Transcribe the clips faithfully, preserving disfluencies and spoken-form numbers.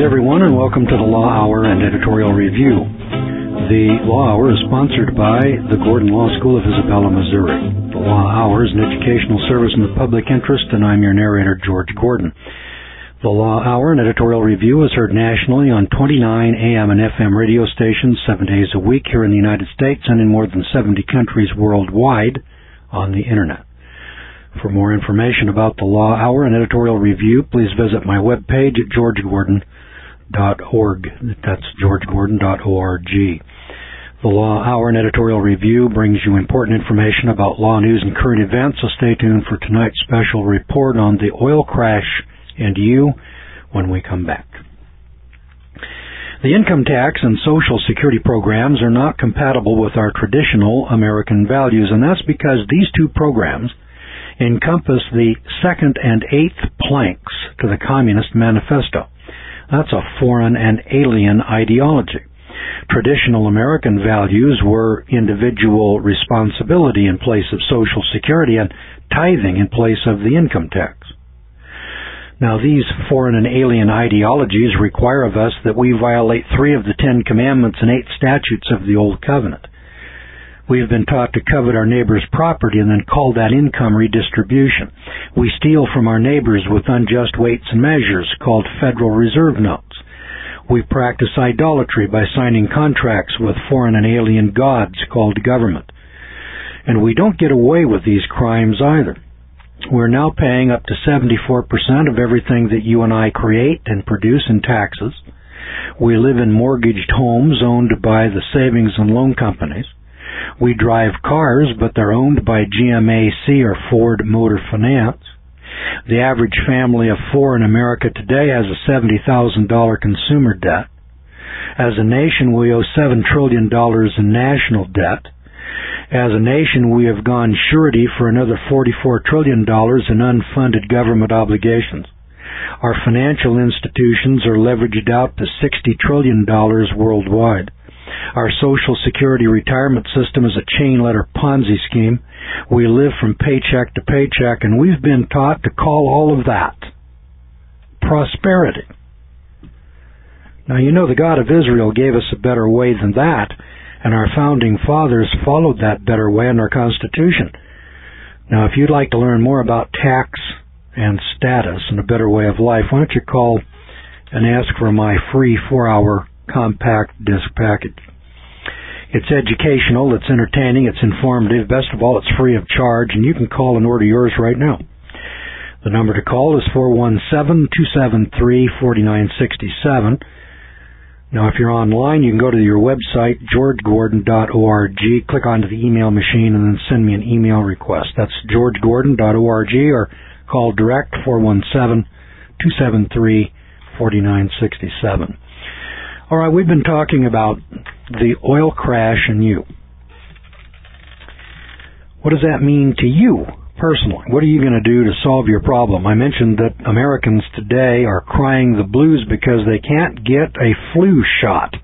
everyone, and welcome to the Law Hour and Editorial Review. The Law Hour is sponsored by the Gordon Law School of Isabella, Missouri. The Law Hour is an educational service in the public interest, and I'm your narrator, George Gordon. The Law Hour and Editorial Review is heard nationally on twenty-nine A M and F M radio stations seven days a week here in the United States and in more than seventy countries worldwide on the Internet. For more information about the Law Hour and Editorial Review, please visit my webpage at george gordon dot org. That's george gordon dot org. The Law Hour and Editorial Review brings you important information about law news and current events, so stay tuned for tonight's special report on the oil crash and you when we come back. The income tax and Social Security programs are not compatible with our traditional American values, and that's because these two programs encompass the second and eighth planks to the Communist Manifesto. That's a foreign and alien ideology. Traditional American values were individual responsibility in place of Social Security and tithing in place of the income tax. Now, these foreign and alien ideologies require of us that we violate three of the Ten Commandments and eight statutes of the Old Covenant. We have been taught to covet our neighbor's property and then call that income redistribution. We steal from our neighbors with unjust weights and measures called Federal Reserve notes. We practice idolatry by signing contracts with foreign and alien gods called government. And we don't get away with these crimes either. We're now paying up to seventy-four percent of everything that you and I create and produce in taxes. We live in mortgaged homes owned by the savings and loan companies. We drive cars, but they're owned by G M A C or Ford Motor Finance. The average family of four in America today has a seventy thousand dollars consumer debt. As a nation, we owe seven trillion dollars in national debt. As a nation, we have gone surety for another forty-four trillion dollars in unfunded government obligations. Our financial institutions are leveraged out to sixty trillion dollars worldwide. Our Social Security retirement system is a chain-letter Ponzi scheme. We live from paycheck to paycheck, and we've been taught to call all of that prosperity. Now, you know the God of Israel gave us a better way than that, and our founding fathers followed that better way in our Constitution. Now, if you'd like to learn more about tax and status and a better way of life, why don't you call and ask for my free four-hour compact disc package. It's educational, it's entertaining, it's informative. Best of all, it's free of charge, and you can call and order yours right now. The number to call is four one seven, two seven three, four nine six seven. Now, if you're online, you can go to your website, george gordon dot org, click onto the email machine, and then send me an email request. That's george gordon dot org, or call direct four one seven, two seven three, four nine six seven. All right, we've been talking about the oil crash and you. What does that mean to you personally? What are you going to do to solve your problem? I mentioned that Americans today are crying the blues because they can't get a flu shot.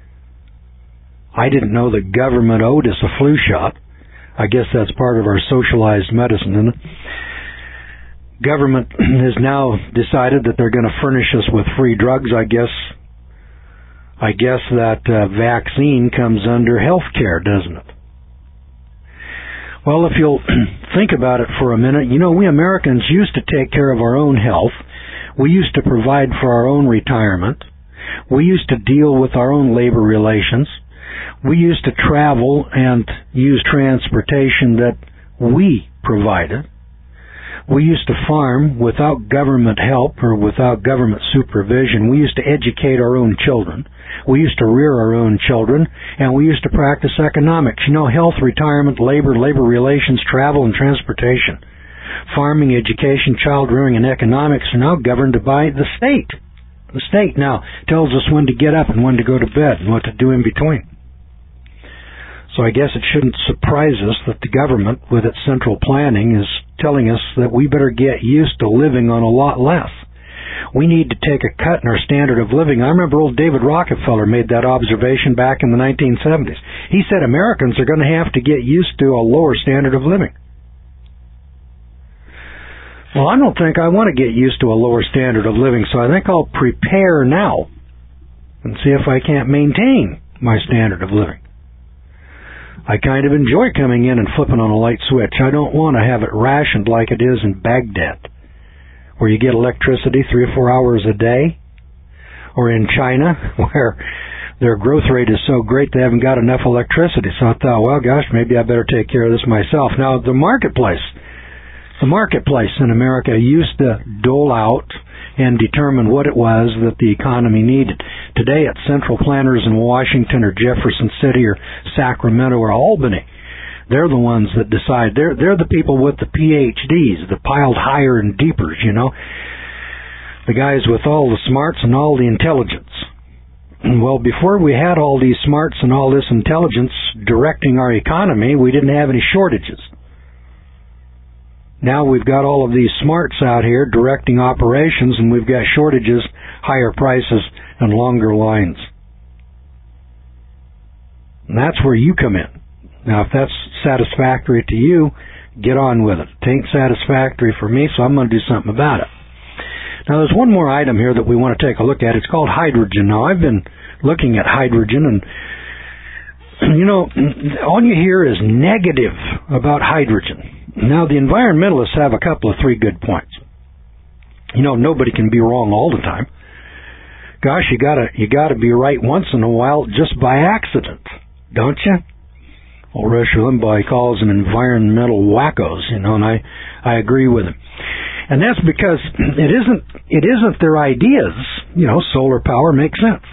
I didn't know the government owed us a flu shot. I guess that's part of our socialized medicine, isn't it? Government has now decided that they're going to furnish us with free drugs. I guess I guess that uh, vaccine comes under health care, doesn't it? Well, if you'll think about it for a minute, you know, we Americans used to take care of our own health. We used to provide for our own retirement. We used to deal with our own labor relations. We used to travel and use transportation that we provided. We used to farm without government help or without government supervision. We used to educate our own children. We used to rear our own children, and we used to practice economics. You know, health, retirement, labor, labor relations, travel, and transportation. Farming, education, child rearing, and economics are now governed by the state. The state now tells us when to get up and when to go to bed and what to do in between. So I guess it shouldn't surprise us that the government, with its central planning, is telling us that we better get used to living on a lot less. We need to take a cut in our standard of living. I remember old David Rockefeller made that observation back in the nineteen seventies. He said Americans are going to have to get used to a lower standard of living. Well, I don't think I want to get used to a lower standard of living, so I think I'll prepare now and see if I can't maintain my standard of living. I kind of enjoy coming in and flipping on a light switch. I don't want to have it rationed like it is in Baghdad, where you get electricity three or four hours a day, or in China, where their growth rate is so great they haven't got enough electricity. So I thought, well, gosh, maybe I better take care of this myself. Now, the marketplace, the marketplace in America used to dole out and determine what it was that the economy needed. Today, it's central planners in Washington or Jefferson City or Sacramento or Albany. They're the ones that decide. They're they're the people with the P H Ds, the piled higher and deepers, you know, the guys with all the smarts and all the intelligence. Well, before we had all these smarts and all this intelligence directing our economy, we didn't have any shortages. Now we've got all of these smarts out here directing operations, and we've got shortages, higher prices, and longer lines. And that's where you come in. Now, if that's satisfactory to you, get on with it. It ain't satisfactory for me, so I'm going to do something about it. Now, there's one more item here that we want to take a look at. It's called hydrogen. Now, I've been looking at hydrogen, and, you know, all you hear is negative about hydrogen. Now, the environmentalists have a couple of three good points. You know, nobody can be wrong all the time. Gosh, you gotta you gotta be right once in a while just by accident, don't you? Well, Rush Limbaugh calls them environmental wackos, you know, and I, I agree with him. And that's because it isn't it isn't their ideas. You know, solar power makes sense.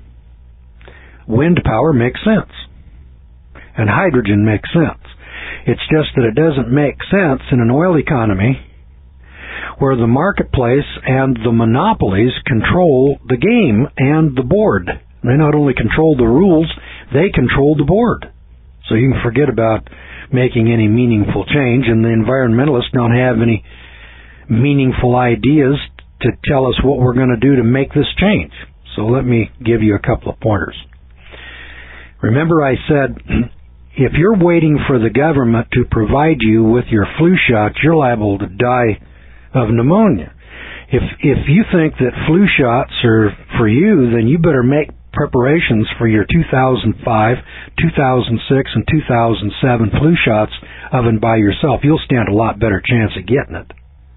Wind power makes sense. And hydrogen makes sense. It's just that it doesn't make sense in an oil economy where the marketplace and the monopolies control the game and the board. They not only control the rules, they control the board. So you can forget about making any meaningful change, and the environmentalists don't have any meaningful ideas to tell us what we're going to do to make this change. So let me give you a couple of pointers. Remember I said, if you're waiting for the government to provide you with your flu shot, you're liable to die of pneumonia. If if you think that flu shots are for you, then you better make preparations for your two thousand five, two thousand six, and two thousand seven flu shots of and by yourself. You'll stand a lot better chance of getting it.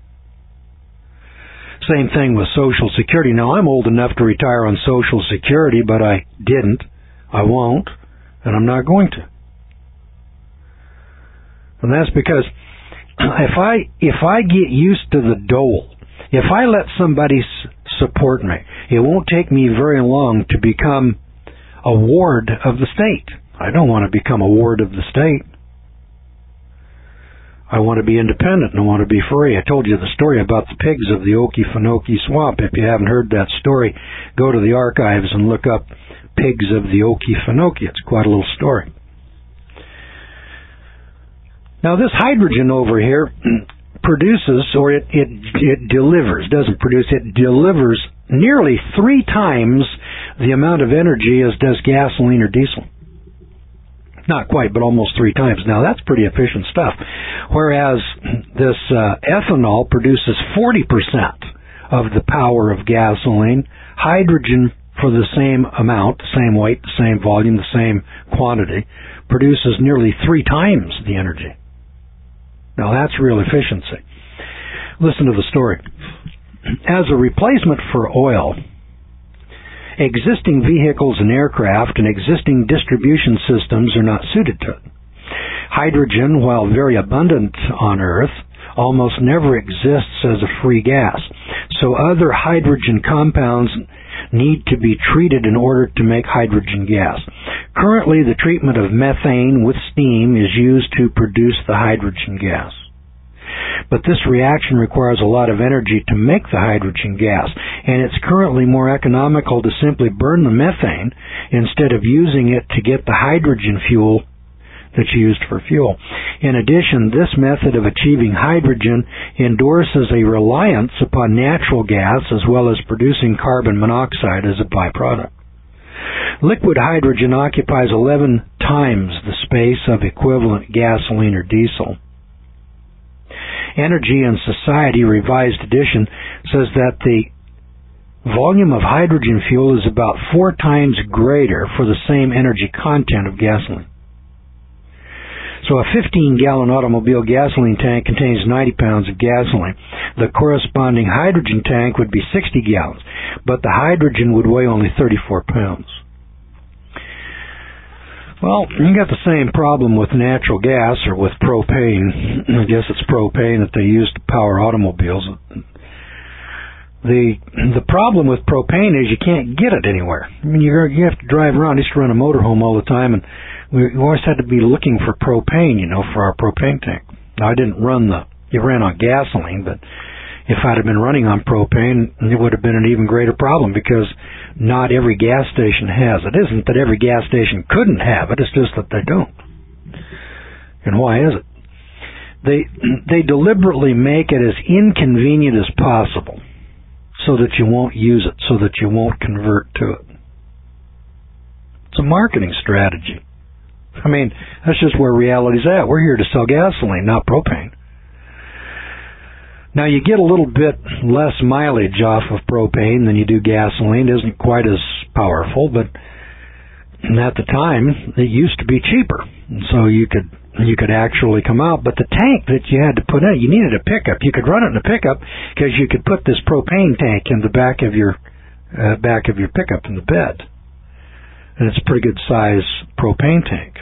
Same thing with Social Security. Now, I'm old enough to retire on Social Security, but I didn't. I won't, and I'm not going to. And that's because if I if I get used to the dole, if I let somebody s- support me, it won't take me very long to become a ward of the state. I don't want to become a ward of the state. I want to be independent and I want to be free. I told you the story about the pigs of the Okefenokee Swamp. If you haven't heard that story, go to the archives and look up Pigs of the Okefenokee. It's quite a little story. Now, this hydrogen over here produces, or it, it, it delivers, doesn't produce, it delivers nearly three times the amount of energy as does gasoline or diesel. Not quite, but almost three times. Now, that's pretty efficient stuff. Whereas this uh, ethanol produces forty percent of the power of gasoline, hydrogen for the same amount, the same weight, the same volume, the same quantity, produces nearly three times the energy. Now, that's real efficiency. Listen to the story. As a replacement for oil, existing vehicles and aircraft and existing distribution systems are not suited to it. Hydrogen, while very abundant on Earth, almost never exists as a free gas. So other hydrogen compounds need to be treated in order to make hydrogen gas. Currently, the treatment of methane with steam is used to produce the hydrogen gas. But this reaction requires a lot of energy to make the hydrogen gas, and it's currently more economical to simply burn the methane instead of using it to get the hydrogen fuel that's used for fuel. In addition, this method of achieving hydrogen endorses a reliance upon natural gas as well as producing carbon monoxide as a byproduct. Liquid hydrogen occupies eleven times the space of equivalent gasoline or diesel. Energy and Society Revised Edition says that the volume of hydrogen fuel is about four times greater for the same energy content of gasoline. So a fifteen-gallon automobile gasoline tank contains ninety pounds of gasoline. The corresponding hydrogen tank would be sixty gallons, but the hydrogen would weigh only thirty-four pounds. Well, you got the same problem with natural gas or with propane. I guess it's propane that they use to power automobiles. The the problem with propane is you can't get it anywhere. I mean, you you have to drive around. I used to run a motorhome all the time, and we always had to be looking for propane, you know, for our propane tank. Now, I didn't run the, it ran on gasoline, but if I'd have been running on propane, it would have been an even greater problem because not every gas station has it. It isn't that every gas station couldn't have it, it's just that they don't. And why is it? They, they deliberately make it as inconvenient as possible so that you won't use it, so that you won't convert to it. It's a marketing strategy. I mean, that's just where reality's at. We're here to sell gasoline, not propane. Now, you get a little bit less mileage off of propane than you do gasoline. It isn't quite as powerful, but at the time, it used to be cheaper. And so you could you could actually come out. But the tank that you had to put in, you needed a pickup. You could run it in a pickup because you could put this propane tank in the back of your uh, back of your pickup in the bed. And it's a pretty good size propane tank.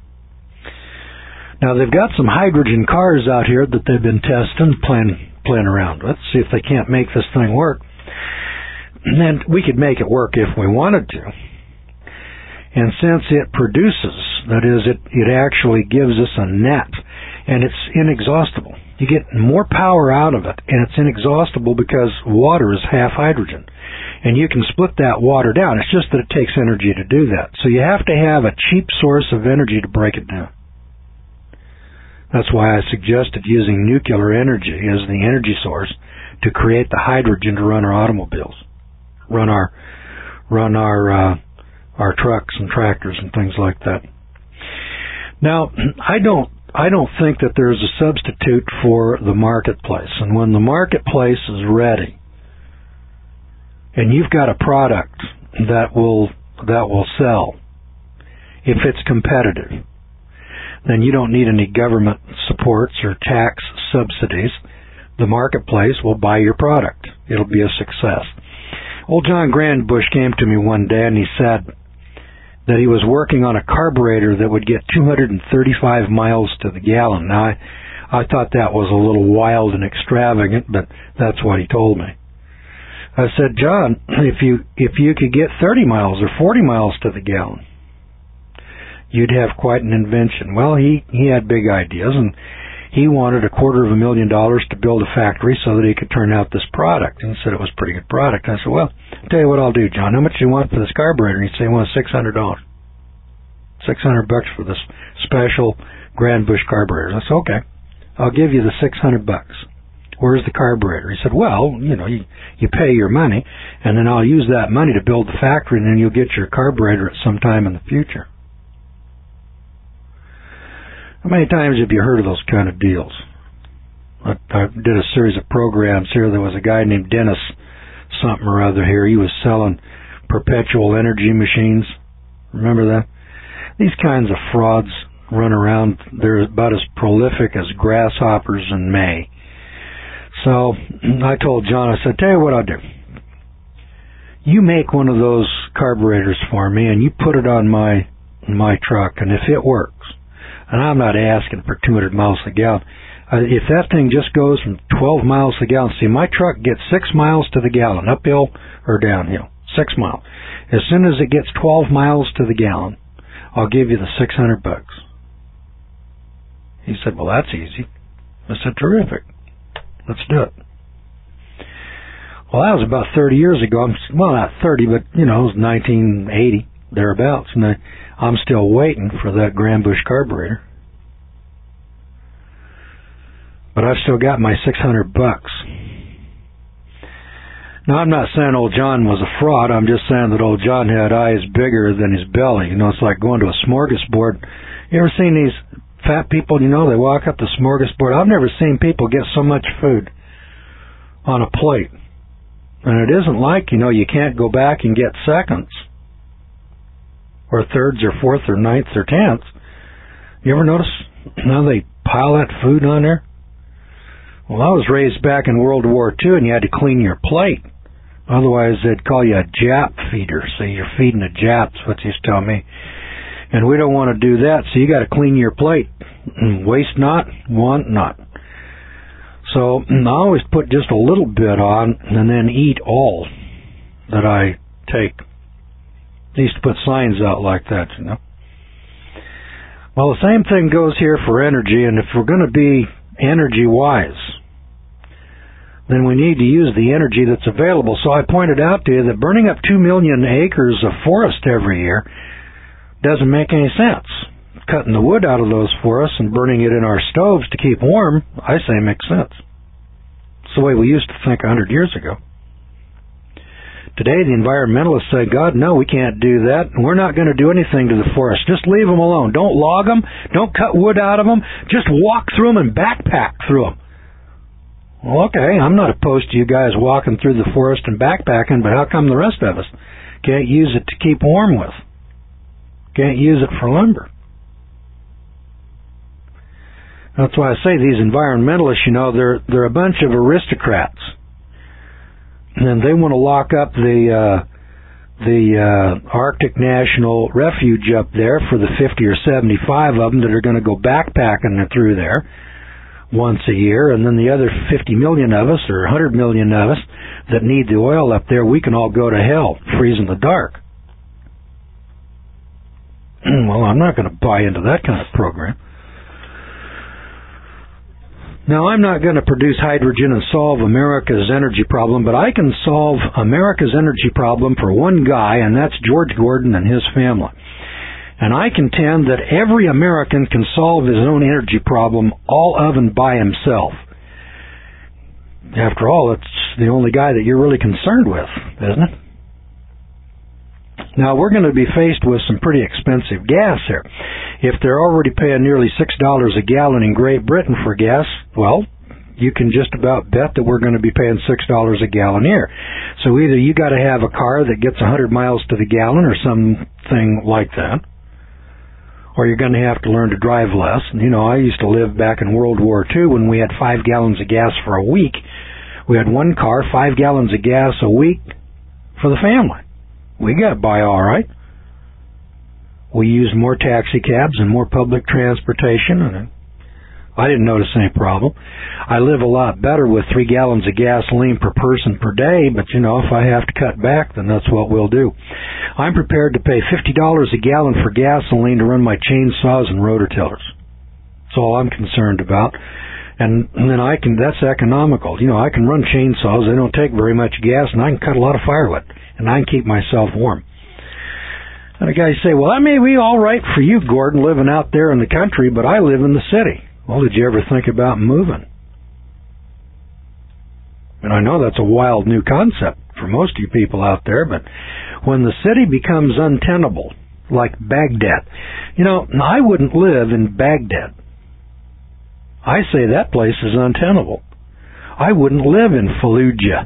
Now, they've got some hydrogen cars out here that they've been testing, playing, playing around with. See if they can't make this thing work. And we could make it work if we wanted to. And since it produces, that is, it, it actually gives us a net, and it's inexhaustible. You get more power out of it, and it's inexhaustible because water is half hydrogen. And you can split that water down. It's just that it takes energy to do that. So you have to have a cheap source of energy to break it down. That's why I suggested using nuclear energy as the energy source to create the hydrogen to run our automobiles, run our run our uh, our trucks and tractors and things like that. Now, I don't I don't think that there's a substitute for the marketplace. And when the marketplace is ready, and you've got a product that will that will sell, if it's competitive, then you don't need any government supports or tax subsidies. The marketplace will buy your product. It'll be a success. Old John Grandbush came to me one day and he said that he was working on a carburetor that would get two hundred thirty-five miles to the gallon. Now, I, I thought that was a little wild and extravagant, but that's what he told me. I said, John, if you if you could get thirty miles or forty miles to the gallon, you'd have quite an invention. Well, he, he had big ideas, and he wanted a quarter of a million dollars to build a factory so that he could turn out this product. And he said it was a pretty good product. I said, well, I'll tell you what I'll do, John. How much do you want for this carburetor? And he said, he wants six hundred dollars. six hundred bucks for this special Grandbush carburetor. I said, okay, I'll give you the six hundred bucks. Where's the carburetor? He said, well, you know, you, you pay your money, and then I'll use that money to build the factory, and then you'll get your carburetor at some time in the future. How many times have you heard of those kind of deals? I, I did a series of programs here. There was a guy named Dennis something or other here. He was selling perpetual energy machines. Remember that? These kinds of frauds run around. They're about as prolific as grasshoppers in May. So I told John, I said, tell you what I'll do. You make one of those carburetors for me, and you put it on my my truck, and if it works, and I'm not asking for two hundred miles a gallon, uh, if that thing just goes from twelve miles a gallon, see, my truck gets six miles to the gallon, uphill or downhill, six miles. As soon as it gets twelve miles to the gallon, I'll give you the six hundred bucks. He said, well, that's easy. I said, terrific. Let's do it. Well, that was about thirty years ago. Well, not thirty, but, you know, it was nineteen eighty, thereabouts. And I, I'm still waiting for that Grandbush carburetor. But I've still got my six hundred bucks. Now, I'm not saying old John was a fraud. I'm just saying that old John had eyes bigger than his belly. You know, it's like going to a smorgasbord. You ever seen these fat people, you know, they walk up the smorgasbord. I've never seen people get so much food on a plate. And it isn't like, you know, you can't go back and get seconds or thirds or fourths or ninths or tenths. You ever notice how they pile that food on there? Well, I was raised back in World War Two, and you had to clean your plate. Otherwise, they'd call you a Jap feeder. So you're feeding the Japs, what they used to tell me. And we don't want to do that, so you got to clean your plate. Waste not, want not. So I always put just a little bit on, and then eat all that I take. I used to put signs out like that, you know. Well, the same thing goes here for energy, and if we're going to be energy-wise, then we need to use the energy that's available. So I pointed out to you that burning up two million acres of forest every year doesn't make any sense. Cutting the wood out of those forests and burning it in our stoves to keep warm, I say makes sense. It's the way we used to think a hundred years ago. Today, the environmentalists say, God, no, we can't do that. We're not going to do anything to the forest. Just leave them alone. Don't log them. Don't cut wood out of them. Just walk through them and backpack through them. Well, okay, I'm not opposed to you guys walking through the forest and backpacking, but how come the rest of us can't use it to keep warm with? Can't use it for lumber? That's why I say these environmentalists, you know, they're they're a bunch of aristocrats. And they want to lock up the uh, the uh, Arctic National Refuge up there for the fifty or seventy-five of them that are going to go backpacking through there once a year, and then the other fifty million of us or one hundred million of us that need the oil up there, we can all go to hell, freeze in the dark. Well, I'm not going to buy into that kind of program. Now, I'm not going to produce hydrogen and solve America's energy problem, but I can solve America's energy problem for one guy, and that's George Gordon and his family. And I contend that every American can solve his own energy problem all of and by himself. After all, it's the only guy that you're really concerned with, isn't it? Now, we're going to be faced with some pretty expensive gas here. If they're already paying nearly six dollars a gallon in Great Britain for gas, well, you can just about bet that we're going to be paying six dollars a gallon here. So either you got to have a car that gets one hundred miles to the gallon or something like that, or you're going to have to learn to drive less. And, you know, I used to live back in World War Two when we had five gallons of gas for a week. We had one car, five gallons of gas a week for the family. We got by all right. We used more taxi cabs and more public transportation, and I didn't notice any problem. I live a lot better with three gallons of gasoline per person per day, but, you know, if I have to cut back, then that's what we'll do. I'm prepared to pay fifty dollars a gallon for gasoline to run my chainsaws and rototillers. That's all I'm concerned about. And, and then I can, that's economical. You know, I can run chainsaws, they don't take very much gas, and I can cut a lot of firewood, and I can keep myself warm. And the guys say, well, that may be all right for you, Gordon, living out there in the country, but I live in the city. Well, did you ever think about moving? And I know that's a wild new concept for most of you people out there, but when the city becomes untenable, like Baghdad, you know, I wouldn't live in Baghdad. I say that place is untenable. I wouldn't live in Fallujah.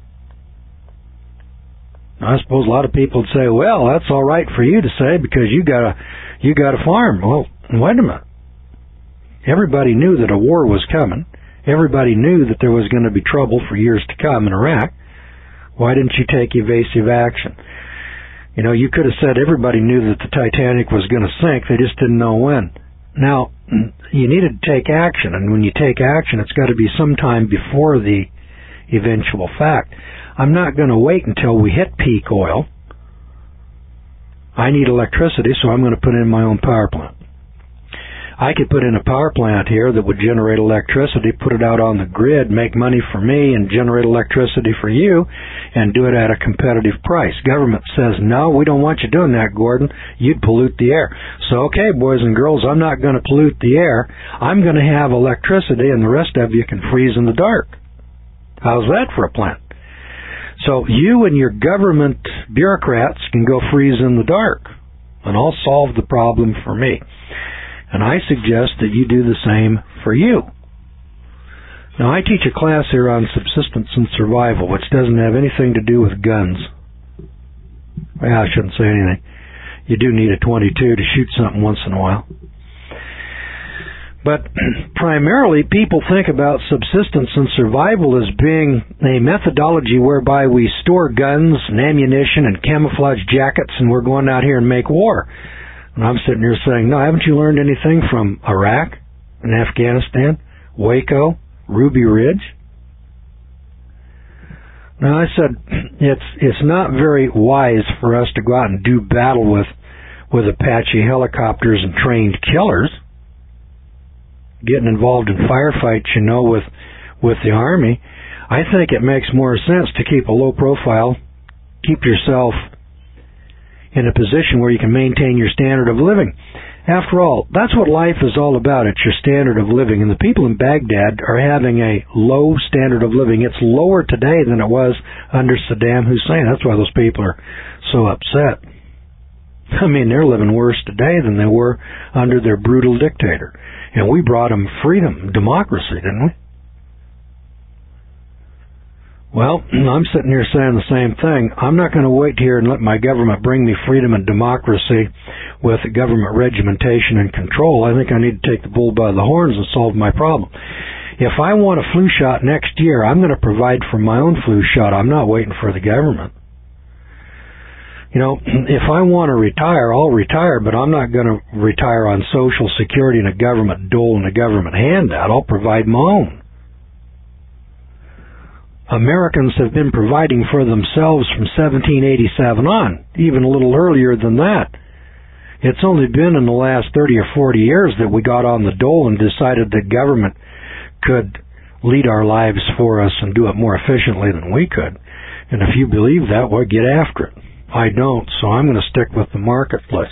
I suppose a lot of people would say, well, that's all right for you to say because you got a you got a farm. Well, wait a minute. Everybody knew that a war was coming. Everybody knew that there was going to be trouble for years to come in Iraq. Why didn't you take evasive action? You know, you could have said everybody knew that the Titanic was going to sink. They just didn't know when. Now, you needed to take action, and when you take action, it's got to be sometime before the eventual fact. I'm not going to wait until we hit peak oil. I need electricity, so I'm going to put in my own power plant. I could put in a power plant here that would generate electricity, put it out on the grid, make money for me, and generate electricity for you, and do it at a competitive price. Government says, no, we don't want you doing that, Gordon. You'd pollute the air. So, okay, boys and girls, I'm not going to pollute the air. I'm going to have electricity, and the rest of you can freeze in the dark. How's that for a plan? So you and your government bureaucrats can go freeze in the dark, and I'll solve the problem for me. And I suggest that you do the same for you. Now, I teach a class here on subsistence and survival, which doesn't have anything to do with guns. Well, I shouldn't say anything. You do need a twenty-two to shoot something once in a while. But primarily, people think about subsistence and survival as being a methodology whereby we store guns and ammunition and camouflage jackets and we're going out here and make war. And I'm sitting here saying, no, haven't you learned anything from Iraq and Afghanistan, Waco, Ruby Ridge? Now, I said, it's it's not very wise for us to go out and do battle with, with Apache helicopters and trained killers. Getting involved in firefights, you know, with with the Army. I think it makes more sense to keep a low profile, keep yourself in a position where you can maintain your standard of living. After all, that's what life is all about. It's your standard of living. And the people in Baghdad are having a low standard of living. It's lower today than it was under Saddam Hussein. That's why those people are so upset. I mean, they're living worse today than they were under their brutal dictator. And we brought them freedom, democracy, didn't we? Well, I'm sitting here saying the same thing. I'm not going to wait here and let my government bring me freedom and democracy with government regimentation and control. I think I need to take the bull by the horns and solve my problem. If I want a flu shot next year, I'm going to provide for my own flu shot. I'm not waiting for the government. You know, if I want to retire, I'll retire, but I'm not going to retire on Social Security and a government dole and a government handout. I'll provide my own. Americans have been providing for themselves from seventeen eighty-seven on, even a little earlier than that. It's only been in the last thirty or forty years that we got on the dole and decided that government could lead our lives for us and do it more efficiently than we could. And if you believe that, well, get after it. I don't, so I'm going to stick with the marketplace.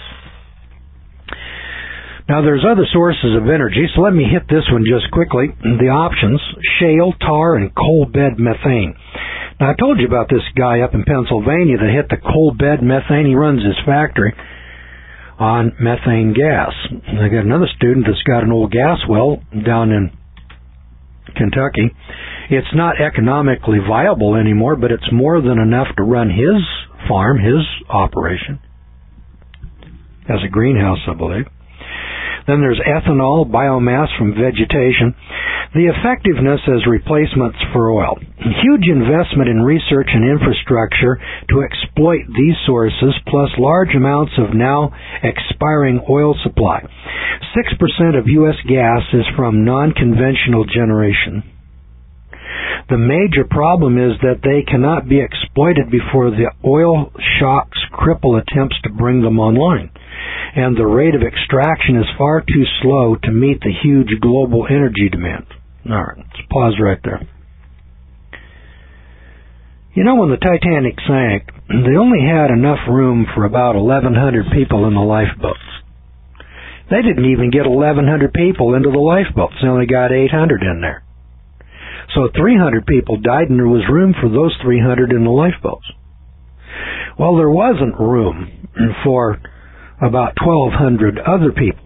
Now, there's other sources of energy, so let me hit this one just quickly. The options, shale, tar, and coal bed methane. Now, I told you about this guy up in Pennsylvania that hit the coal bed methane. He runs his factory on methane gas. I got another student that's got an old gas well down in Kentucky. It's not economically viable anymore, but it's more than enough to run his farm, his operation, as a greenhouse, I believe. Then there's ethanol, biomass from vegetation. The effectiveness as replacements for oil. Huge investment in research and infrastructure to exploit these sources, plus large amounts of now expiring oil supply. six percent of U S gas is from non-conventional generation. The major problem is that they cannot be exploited before the oil shocks cripple attempts to bring them online. And the rate of extraction is far too slow to meet the huge global energy demand. All right, let's pause right there. You know, when the Titanic sank, they only had enough room for about eleven hundred people in the lifeboats. They didn't even get eleven hundred people into the lifeboats. They only got eight hundred in there. So three hundred people died, and there was room for those three hundred in the lifeboats. Well, there wasn't room for about twelve hundred other people.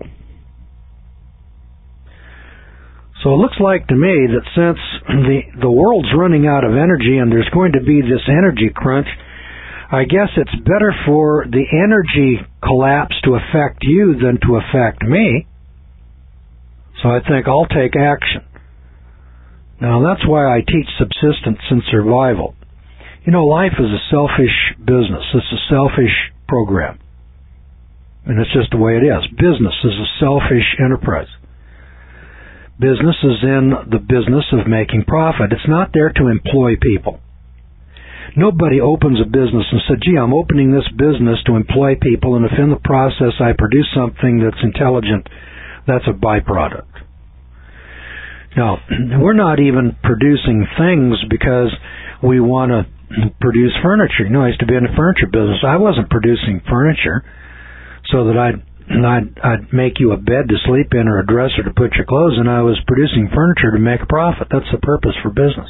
So it looks like to me that since the, the world's running out of energy and there's going to be this energy crunch, I guess it's better for the energy collapse to affect you than to affect me. So I think I'll take action. Now, that's why I teach subsistence and survival. You know, life is a selfish business. It's a selfish program. And it's just the way it is. Business is a selfish enterprise. Business is in the business of making profit. It's not there to employ people. Nobody opens a business and says, gee, I'm opening this business to employ people, and if in the process I produce something that's intelligent, that's a byproduct. No, we're not even producing things because we want to produce furniture. You know, I used to be in the furniture business. I wasn't producing furniture so that I'd, I'd, I'd make you a bed to sleep in or a dresser to put your clothes in. I was producing furniture to make a profit. That's the purpose for business.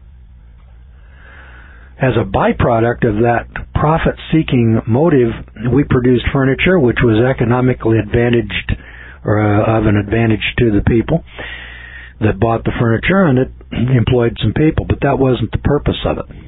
As a byproduct of that profit-seeking motive, we produced furniture which was economically advantaged or uh, of an advantage to the people that bought the furniture, and it employed some people, but that wasn't the purpose of it.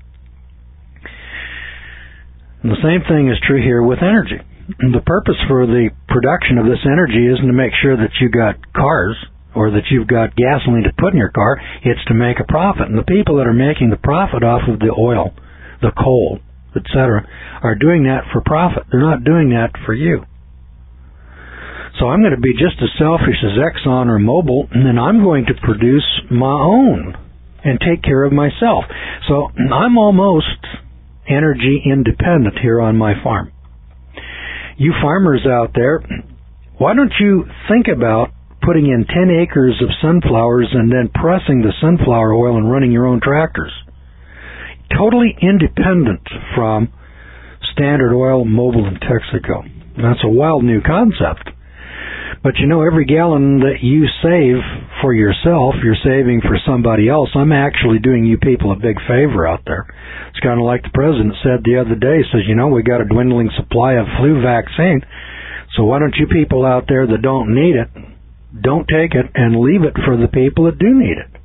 And the same thing is true here with energy. The purpose for the production of this energy isn't to make sure that you got cars or that you've got gasoline to put in your car. It's to make a profit. And the people that are making the profit off of the oil, the coal, et cetera, are doing that for profit. They're not doing that for you. So I'm going to be just as selfish as Exxon or Mobil, and then I'm going to produce my own and take care of myself. So I'm almost energy independent here on my farm. You farmers out there, why don't you think about putting in ten acres of sunflowers and then pressing the sunflower oil and running your own tractors? Totally independent from Standard Oil, Mobil, and Texaco. That's a wild new concept. But you know, every gallon that you save for yourself, you're saving for somebody else. I'm actually doing you people a big favor out there. It's kind of like the president said the other day, says, you know, we got a dwindling supply of flu vaccine, so why don't you people out there that don't need it, don't take it and leave it for the people that do need it.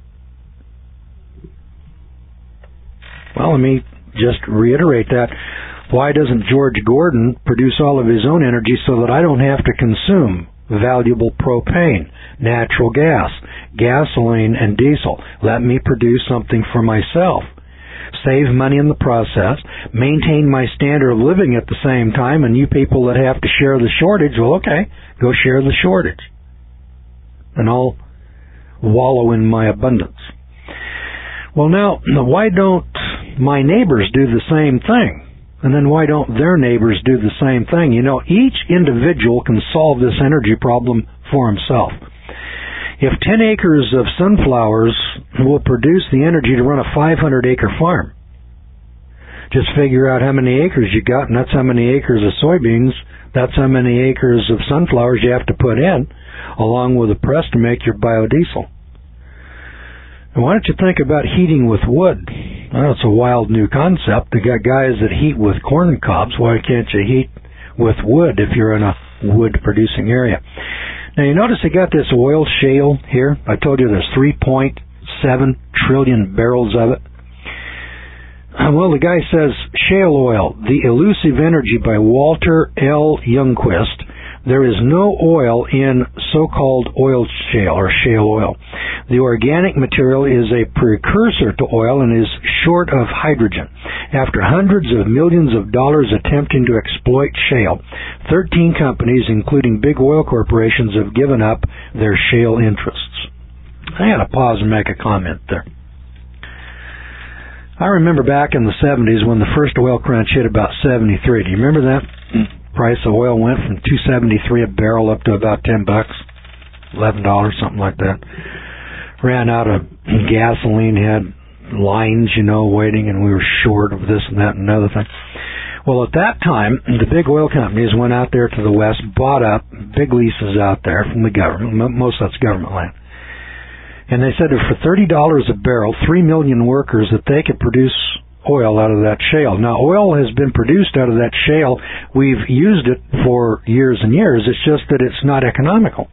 Well, let me just reiterate that. Why doesn't George Gordon produce all of his own energy so that I don't have to consume valuable propane, natural gas, gasoline, and diesel? Let me produce something for myself. Save money in the process, maintain my standard of living at the same time, and you people that have to share the shortage, well, okay, go share the shortage. And I'll wallow in my abundance. Well, now, why don't my neighbors do the same thing? And then why don't their neighbors do the same thing? You know, each individual can solve this energy problem for himself. If ten acres of sunflowers will produce the energy to run a five hundred acre farm, just figure out how many acres you got, and that's how many acres of soybeans, that's how many acres of sunflowers you have to put in, along with a press to make your biodiesel. And why don't you think about heating with wood? Well, it's a wild new concept. They got guys that heat with corn cobs. Why can't you heat with wood if you're in a wood-producing area? Now, you notice they got this oil shale here. I told you there's three point seven trillion barrels of it. Well, the guy says, Shale Oil, the Elusive Energy by Walter L. Youngquist. There is no oil in so-called oil shale or shale oil. The organic material is a precursor to oil and is short of hydrogen. After hundreds of millions of dollars attempting to exploit shale, thirteen companies, including big oil corporations, have given up their shale interests. I had to pause and make a comment there. I remember back in the seventies when the first oil crunch hit about seventy-three. Do you remember that? Price of oil went from two seventy-three a barrel up to about ten bucks, eleven dollars, something like that. Ran out of gasoline, had lines, you know, waiting, and we were short of this and that and another thing. Well, at that time, the big oil companies went out there to the west, bought up big leases out there from the government. Most of that's government land. And they said that for thirty dollars a barrel, three million workers, that they could produce oil out of that shale. Now, oil has been produced out of that shale. We've used it for years and years. It's just that it's not economical.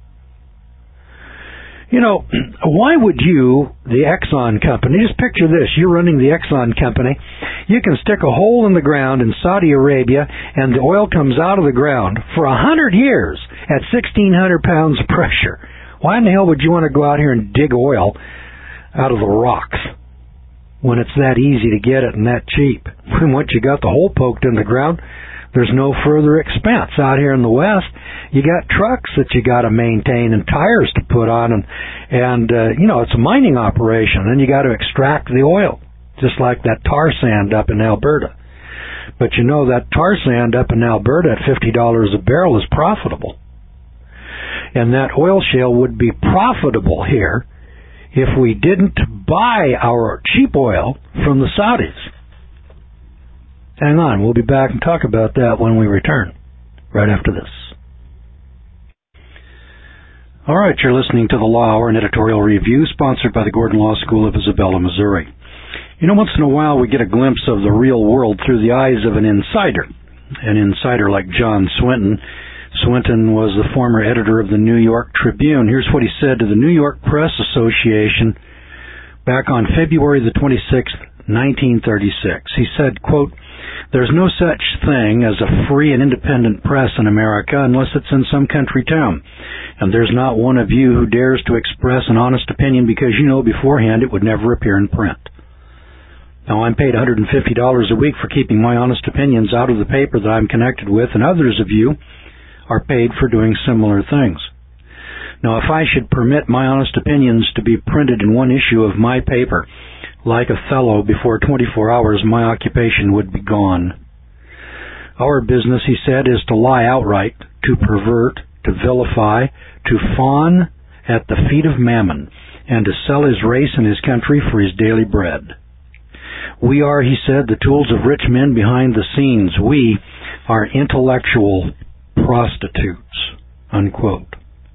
You know, why would you, the Exxon company, just picture this, you're running the Exxon company, you can stick a hole in the ground in Saudi Arabia and the oil comes out of the ground for a hundred years at sixteen hundred pounds of pressure. Why in the hell would you want to go out here and dig oil out of the rocks when it's that easy to get it and that cheap? And once you got the hole poked in the ground, there's no further expense. Out here in the West, you got trucks that you got to maintain and tires to put on, and and uh, you know, it's a mining operation. Then you got to extract the oil, just like that tar sand up in Alberta. But you know, that tar sand up in Alberta at fifty dollars a barrel is profitable, and that oil shale would be profitable here if we didn't buy our cheap oil from the Saudis. Hang on, we'll be back and talk about that when we return, right after this. All right, you're listening to the Law Hour, an editorial review sponsored by the Gordon Law School of Isabella, Missouri. You know, once in a while we get a glimpse of the real world through the eyes of an insider. An insider like John Swinton Swinton was the former editor of the New York Tribune. Here's what he said to the New York Press Association back on February the twenty-sixth, nineteen thirty-six. He said, quote, "There's no such thing as a free and independent press in America unless it's in some country town. And there's not one of you who dares to express an honest opinion because you know beforehand it would never appear in print." Now, I'm paid one hundred fifty dollars a week for keeping my honest opinions out of the paper that I'm connected with, and others of you are paid for doing similar things. Now, if I should permit my honest opinions to be printed in one issue of my paper, like Othello, before twenty-four hours, my occupation would be gone. Our business, he said, is to lie outright, to pervert, to vilify, to fawn at the feet of Mammon, and to sell his race and his country for his daily bread. We are, he said, the tools of rich men behind the scenes. We are intellectual prostitutes, unquote.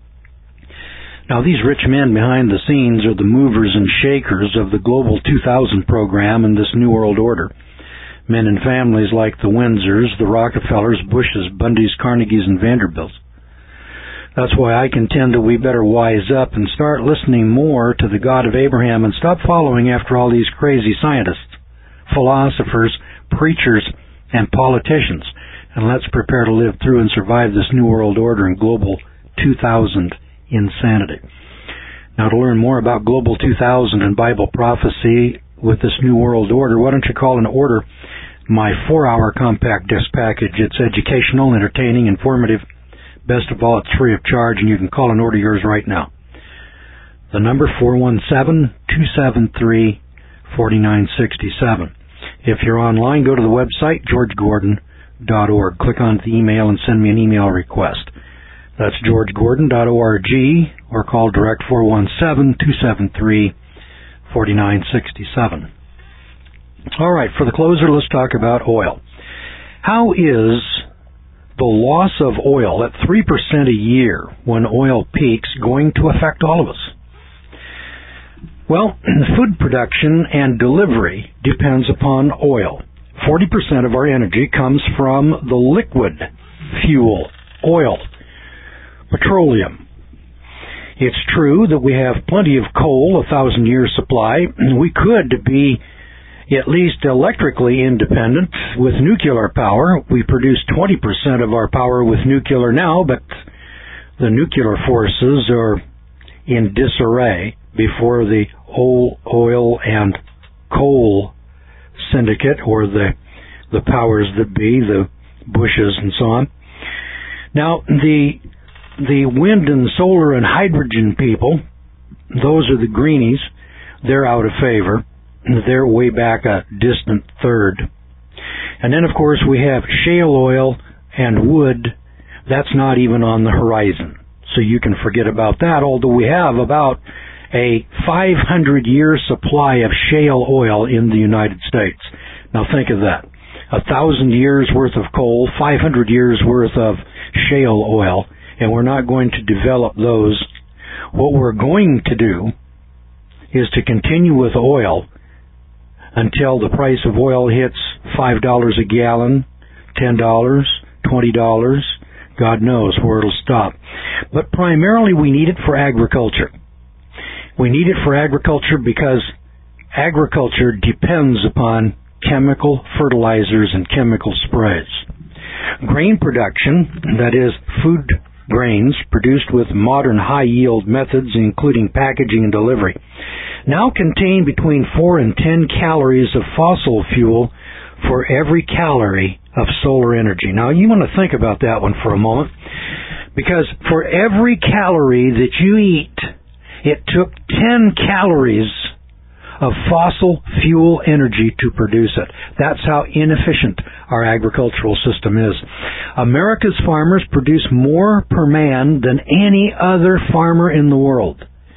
Now, these rich men behind the scenes are the movers and shakers of the Global two thousand program and this New World Order. Men and families like the Windsors, the Rockefellers, Bushes, Bundys, Carnegies, and Vanderbilts. That's why I contend that we better wise up and start listening more to the God of Abraham and stop following after all these crazy scientists, philosophers, preachers, and politicians. And let's prepare to live through and survive this New World Order and Global two thousand insanity. Now, to learn more about Global two thousand and Bible prophecy with this New World Order, why don't you call and order my four-hour compact disc package? It's educational, entertaining, informative. Best of all, it's free of charge, and you can call and order yours right now. The number four one seven, two seven three, four nine six seven. If you're online, go to the website, george gordon dot org. Click on the email and send me an email request. That's george gordon dot org, or call direct four one seven, two seven three, four nine six seven. All right, for the closer, let's talk about oil. How is the loss of oil at three percent a year when oil peaks going to affect all of us? Well, food production and delivery depends upon oil. forty percent of our energy comes from the liquid fuel, oil, petroleum. It's true that we have plenty of coal, a thousand year supply. We could be at least electrically independent with nuclear power. We produce twenty percent of our power with nuclear now, but the nuclear forces are in disarray before the oil and coal syndicate, or the the powers that be, the Bushes and so on. Now, the the wind and solar and hydrogen people, those are the greenies. They're out of favor. They're way back a distant third. And then, of course, we have shale oil and wood. That's not even on the horizon. So you can forget about that, although we have about a five hundred year supply of shale oil in the United States. Now think of that. A thousand years worth of coal, five hundred years worth of shale oil, and we're not going to develop those. What we're going to do is to continue with oil until the price of oil hits five dollars a gallon, ten dollars, twenty dollars. God knows where it'll stop. But primarily we need it for agriculture. We need it for agriculture because agriculture depends upon chemical fertilizers and chemical sprays. Grain production, that is, food grains produced with modern high-yield methods, including packaging and delivery, now contain between four and ten calories of fossil fuel for every calorie of solar energy. Now, you want to think about that one for a moment, because for every calorie that you eat, it took ten calories of fossil fuel energy to produce it. That's how inefficient our agricultural system is. America's farmers produce more per man than any other farmer in the world.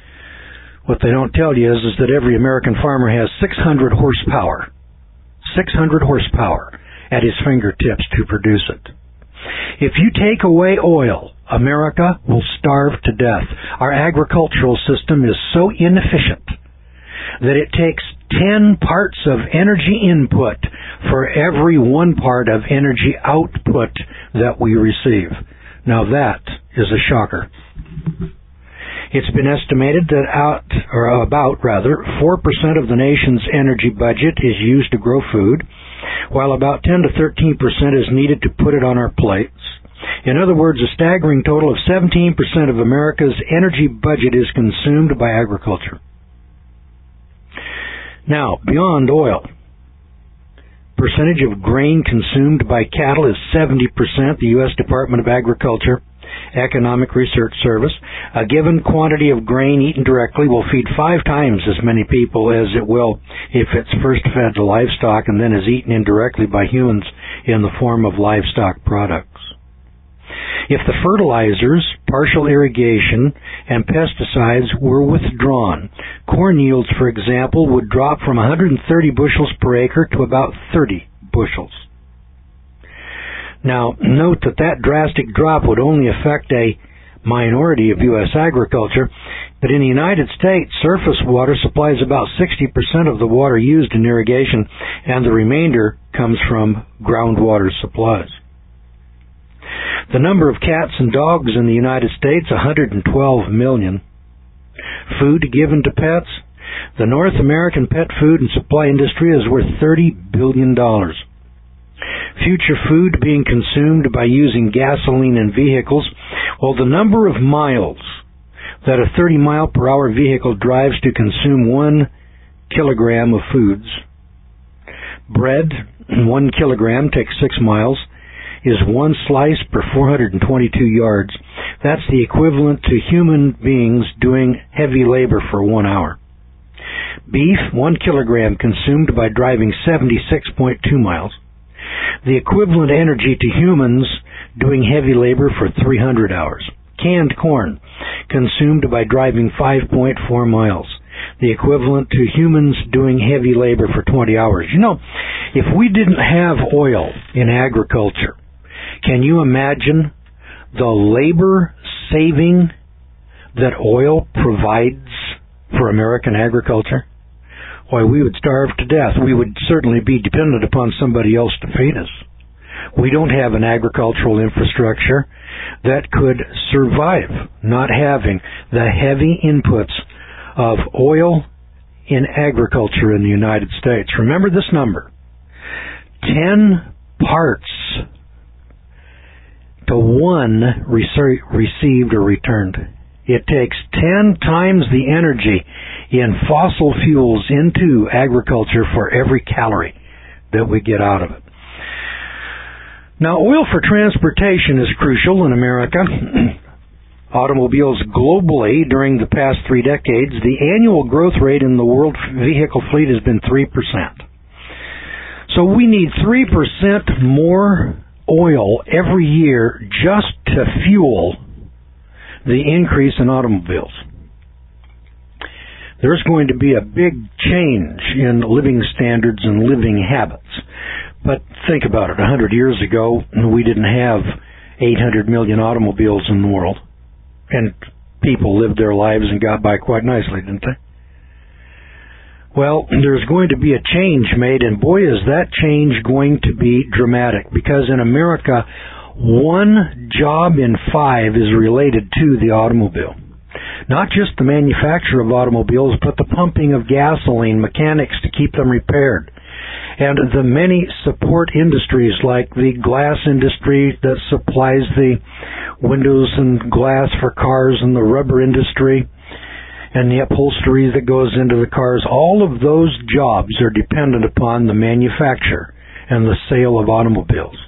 What they don't tell you is, is that every American farmer has six hundred horsepower. six hundred horsepower at his fingertips to produce it. If you take away oil, America will starve to death. Our agricultural system is so inefficient that it takes ten parts of energy input for every one part of energy output that we receive. Now that is a shocker. It's been estimated that out, or about rather, four percent of the nation's energy budget is used to grow food, while about ten to thirteen percent is needed to put it on our plates. In other words, a staggering total of seventeen percent of America's energy budget is consumed by agriculture. Now, beyond oil, percentage of grain consumed by cattle is seventy percent. The U S Department of Agriculture Economic Research Service. A given quantity of grain eaten directly will feed five times as many people as it will if it's first fed to livestock and then is eaten indirectly by humans in the form of livestock products. If the fertilizers, partial irrigation, and pesticides were withdrawn, corn yields, for example, would drop from one hundred thirty bushels per acre to about thirty bushels. Now, note that that drastic drop would only affect a minority of U S agriculture, but in the United States, surface water supplies about sixty percent of the water used in irrigation, and the remainder comes from groundwater supplies. The number of cats and dogs in the United States, one hundred twelve million. Food given to pets. The North American pet food and supply industry is worth thirty billion dollars. Future food being consumed by using gasoline in vehicles. Well, the number of miles that a thirty mile per hour vehicle drives to consume one kilogram of foods. Bread, one kilogram, takes six miles. Is one slice per four hundred twenty-two yards. That's the equivalent to human beings doing heavy labor for one hour. Beef, one kilogram consumed by driving seventy-six point two miles. The equivalent energy to humans doing heavy labor for three hundred hours. Canned corn, consumed by driving five point four miles. The equivalent to humans doing heavy labor for twenty hours. You know, if we didn't have oil in agriculture, can you imagine the labor saving that oil provides for American agriculture? Why, we would starve to death. We would certainly be dependent upon somebody else to feed us. We don't have an agricultural infrastructure that could survive not having the heavy inputs of oil in agriculture in the United States. Remember this number. Ten parts to one received or returned. It takes ten times the energy in fossil fuels into agriculture for every calorie that we get out of it. Now, oil for transportation is crucial in America. Automobiles globally during the past three decades, the annual growth rate in the world vehicle fleet has been three percent. So we need three percent more oil every year just to fuel the increase in automobiles. There's going to be a big change in living standards and living habits. But think about it. A hundred years ago, we didn't have eight hundred million automobiles in the world. And people lived their lives and got by quite nicely, didn't they? Well, there's going to be a change made, and boy, is that change going to be dramatic. Because in America, one job in five is related to the automobile. Not just the manufacture of automobiles, but the pumping of gasoline, mechanics to keep them repaired, and the many support industries like the glass industry that supplies the windows and glass for cars, and the rubber industry, and the upholstery that goes into the cars. All of those jobs are dependent upon the manufacture and the sale of automobiles.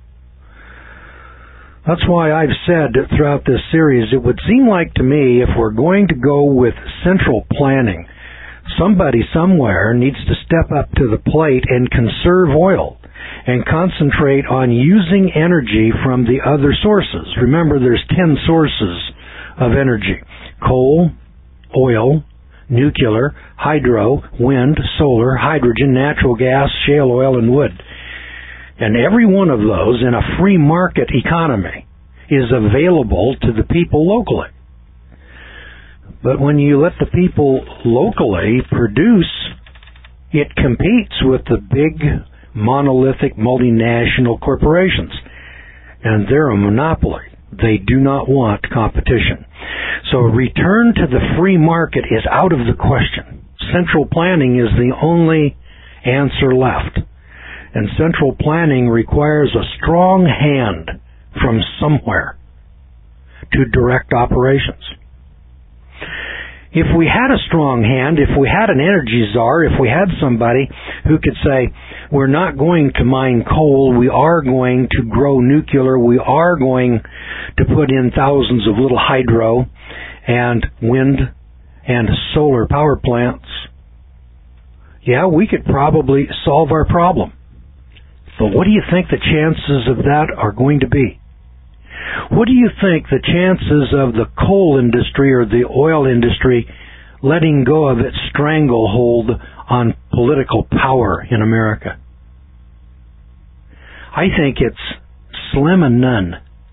That's why I've said throughout this series, it would seem like to me, if we're going to go with central planning, somebody somewhere needs to step up to the plate and conserve oil and concentrate on using energy from the other sources. Remember, there's ten sources of energy: coal, oil, nuclear, hydro, wind, solar, hydrogen, natural gas, shale oil, and wood. And every one of those in a free market economy is available to the people locally. But when you let the people locally produce, it competes with the big monolithic multinational corporations. And they're a monopoly. They do not want competition. So a return to the free market is out of the question. Central planning is the only answer left. And central planning requires a strong hand from somewhere to direct operations. If we had a strong hand, if we had an energy czar, if we had somebody who could say, we're not going to mine coal, we are going to grow nuclear, we are going to put in thousands of little hydro and wind and solar power plants, yeah, we could probably solve our problem. But what do you think the chances of that are going to be? What do you think the chances of the coal industry or the oil industry letting go of its stranglehold on political power in America? I think it's slim and none.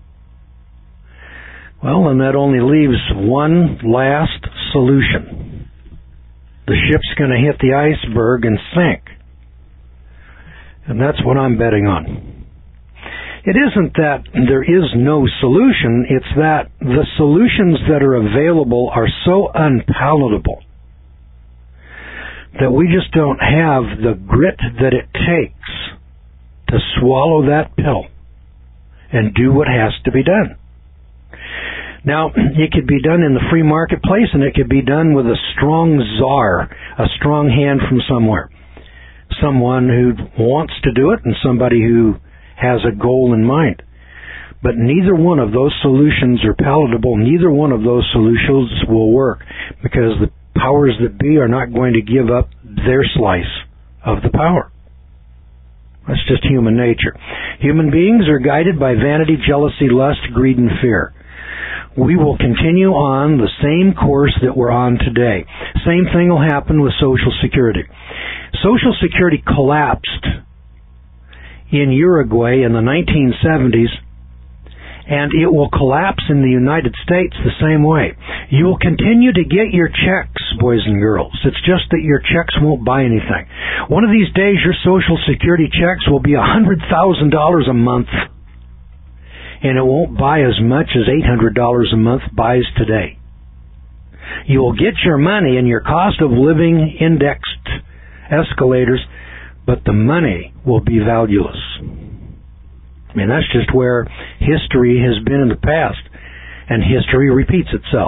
Well, and that only leaves one last solution. The ship's going to hit the iceberg and sink. And that's what I'm betting on. It isn't that there is no solution, it's that the solutions that are available are so unpalatable that we just don't have the grit that it takes to swallow that pill and do what has to be done. Now, it could be done in the free marketplace, and it could be done with a strong czar, a strong hand from somewhere. Someone who wants to do it and somebody who has a goal in mind. But neither one of those solutions are palatable. Neither one of those solutions will work because the powers that be are not going to give up their slice of the power. That's just human nature. Human beings are guided by vanity, jealousy, lust, greed, and fear. We will continue on the same course that we're on today. Same thing will happen with Social Security. Social Security collapsed in Uruguay in the nineteen seventies, and it will collapse in the United States the same way. You will continue to get your checks, boys and girls. It's just that your checks won't buy anything. One of these days, your Social Security checks will be one hundred thousand dollars a month, and it won't buy as much as eight hundred dollars a month buys today. You will get your money and your cost of living indexed escalators, but the money will be valueless. I mean, that's just where history has been in the past, and history repeats itself.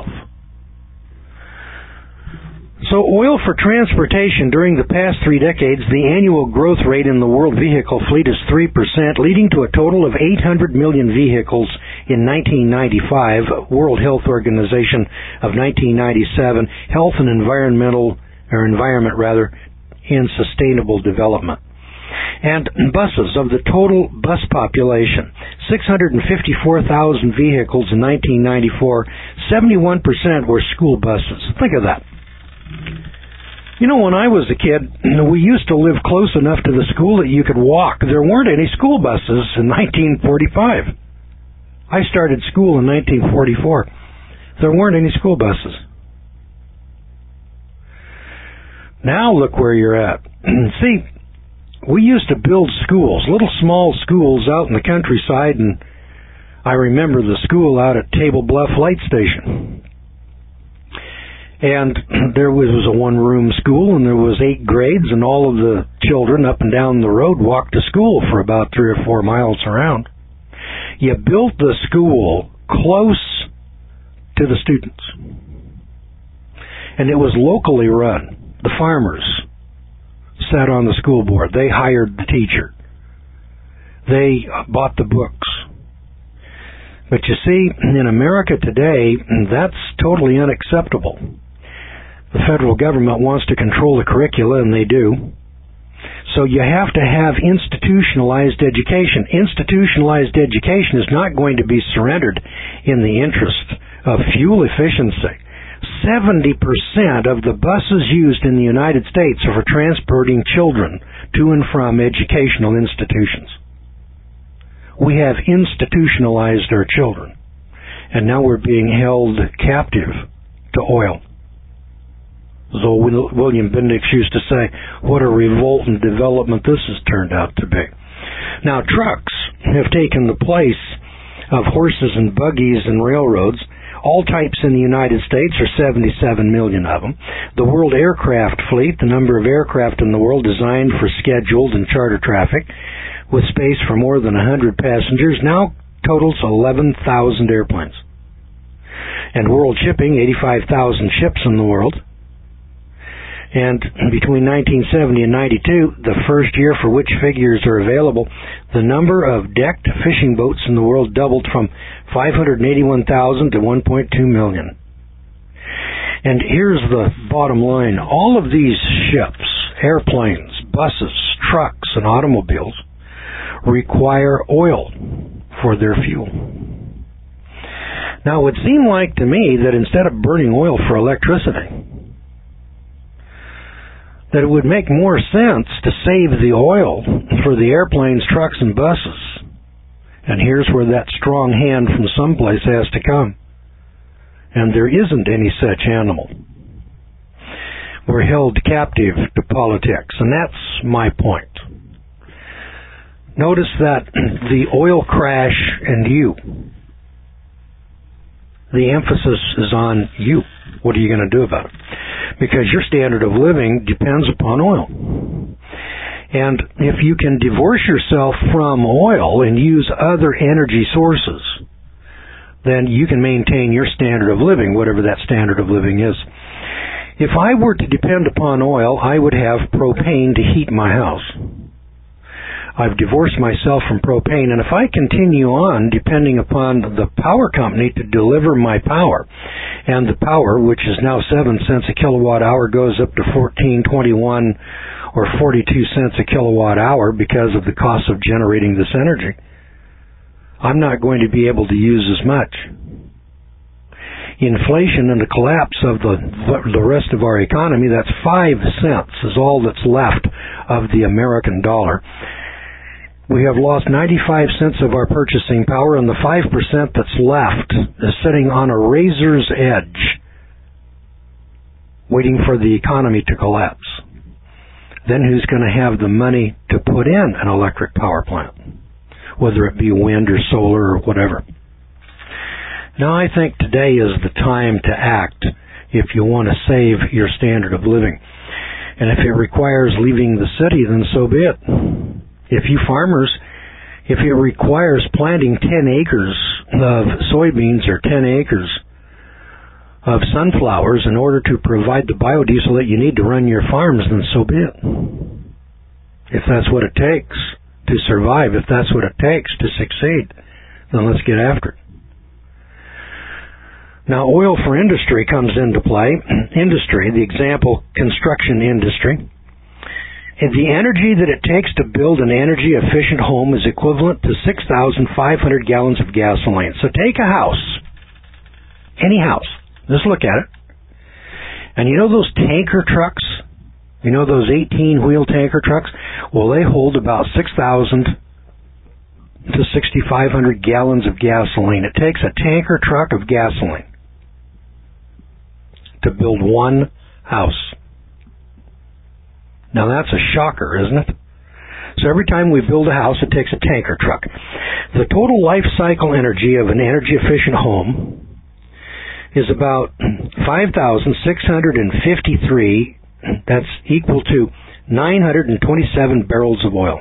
So oil for transportation during the past three decades, the annual growth rate in the world vehicle fleet is three percent, leading to a total of eight hundred million vehicles in nineteen ninety-five, World Health Organization of nineteen ninety-seven, Health and Environmental, or Environment rather, in Sustainable Development. And buses, of the total bus population, six hundred fifty-four thousand vehicles in nineteen ninety-four, seventy-one percent were school buses. Think of that. You know, when I was a kid, we used to live close enough to the school that you could walk. There weren't any school buses in nineteen forty-five. I started school in nineteen forty-four. There weren't any school buses. Now look where you're at. See, we used to build schools, little small schools out in the countryside, and I remember the school out at Table Bluff Light Station. And there was a one-room school, and there was eight grades, and all of the children up and down the road walked to school for about three or four miles around. You built the school close to the students. And it was locally run. The farmers sat on the school board. They hired the teacher. They bought the books. But you see, in America today, that's totally unacceptable. The federal government wants to control the curricula, and they do. So you have to have institutionalized education. Institutionalized education is not going to be surrendered in the interest of fuel efficiency. seventy percent of the buses used in the United States are for transporting children to and from educational institutions. We have institutionalized our children, and now we're being held captive to oil. So William Bendix used to say, what a revolting development this has turned out to be. Now, trucks have taken the place of horses and buggies and railroads. All types in the United States are seventy-seven million of them. The world aircraft fleet, the number of aircraft in the world designed for scheduled and charter traffic, with space for more than one hundred passengers, now totals eleven thousand airplanes. And world shipping, eighty-five thousand ships in the world. And between nineteen seventy and ninety-two, the first year for which figures are available, the number of decked fishing boats in the world doubled from five hundred eighty-one thousand to one point two million. And here's the bottom line. All of these ships, airplanes, buses, trucks, and automobiles require oil for their fuel. Now, it would seem like to me that instead of burning oil for electricity, that it would make more sense to save the oil for the airplanes, trucks, and buses. And here's where that strong hand from someplace has to come. And there isn't any such animal. We're held captive to politics, and that's my point. Notice that the oil crash and you, the emphasis is on you. What are you going to do about it? Because your standard of living depends upon oil. And if you can divorce yourself from oil and use other energy sources, then you can maintain your standard of living, whatever that standard of living is. If I were to depend upon oil, I would have propane to heat my house. I've divorced myself from propane, and if I continue on depending upon the power company to deliver my power, and the power, which is now seven cents a kilowatt hour, goes up to fourteen, twenty-one, or forty-two cents a kilowatt hour because of the cost of generating this energy, I'm not going to be able to use as much. Inflation and the collapse of the the rest of our economy, that's five cents is all that's left of the American dollar. We have lost ninety-five cents of our purchasing power, and the five percent that's left is sitting on a razor's edge, waiting for the economy to collapse. Then who's going to have the money to put in an electric power plant, whether it be wind or solar or whatever? Now, I think today is the time to act if you want to save your standard of living. And if it requires leaving the city, then so be it. If you farmers, if it requires planting ten acres of soybeans or ten acres of sunflowers in order to provide the biodiesel that you need to run your farms, then so be it. If that's what it takes to survive, if that's what it takes to succeed, then let's get after it. Now, oil for industry comes into play. Industry, the example, construction industry. The energy that it takes to build an energy-efficient home is equivalent to six thousand five hundred gallons of gasoline. So take a house, any house, just look at it, and you know those tanker trucks? You know those eighteen-wheel tanker trucks? Well, they hold about six thousand to six thousand five hundred gallons of gasoline. It takes a tanker truck of gasoline to build one house. Now that's a shocker, isn't it? So every time we build a house, it takes a tanker truck. The total life cycle energy of an energy-efficient home is about five thousand six hundred fifty-three, that's equal to nine hundred twenty-seven barrels of oil.